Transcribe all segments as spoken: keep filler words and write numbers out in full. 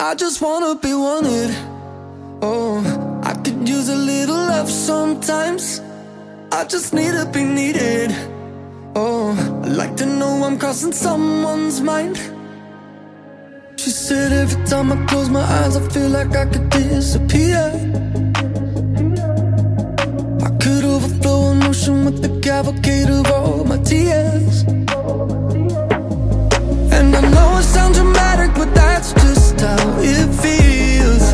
I just wanna be wanted. Oh, I could use a little love sometimes. I just need to be needed. Oh, I like to know I'm crossing someone's mind. She said every time I close my eyes I feel like I could disappear. I could overflow an ocean with the cavalcade of all my tears. And I know it sounds dramatic, but that's just how it feels.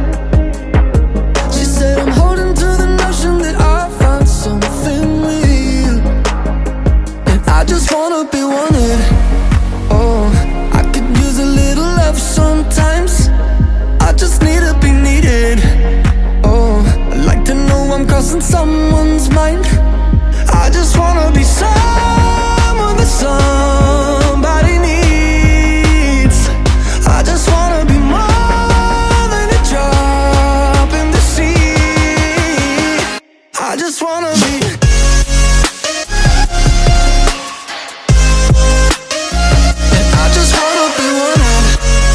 She said I'm holding to the notion that I'll find something real. And I just wanna be wanted. Oh, I could use a little love sometimes. I just need to be needed. Oh, I like to know I'm crossing someone's mind. I just wanna be someone that somebody needs. I just wanna be more than a drop in the sea. I just wanna be. And I just wanna be wanted.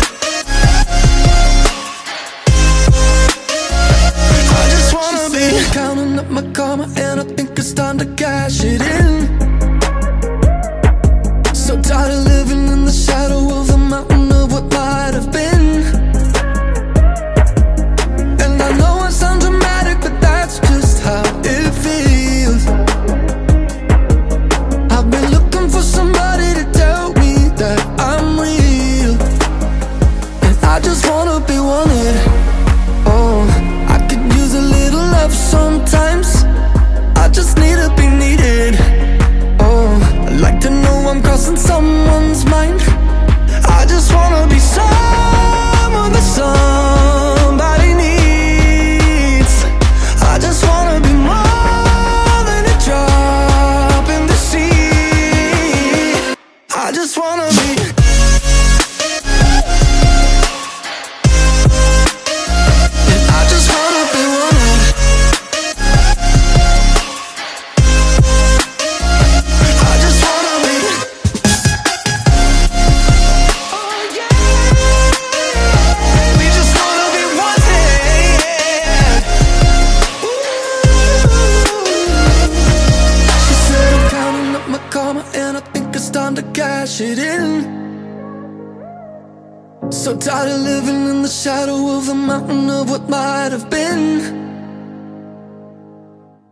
I just wanna be. Counting up my karma and I think it's time to cash it in. So tired of living in the shadow of the mountain of what might have been. And I know it sounds dramatic, but that's just how it feels. I've been looking for somebody to tell me that I'm real. And I just wanna be wanted. Oh, I could use a little love sometimes. I just need to be needed. Oh, I like to know I'm crossing someone's mind. I just wanna be someone that somebody needs. I just wanna be more than a drop in the sea. I just wanna be. And I just wanna be wanted. I just wanna be. Oh yeah, we just wanna be wanted. Ooh. She said I'm counting up my karma and I think it's time to cash it in. So tired of living in the shadow of the mountain of what might have been.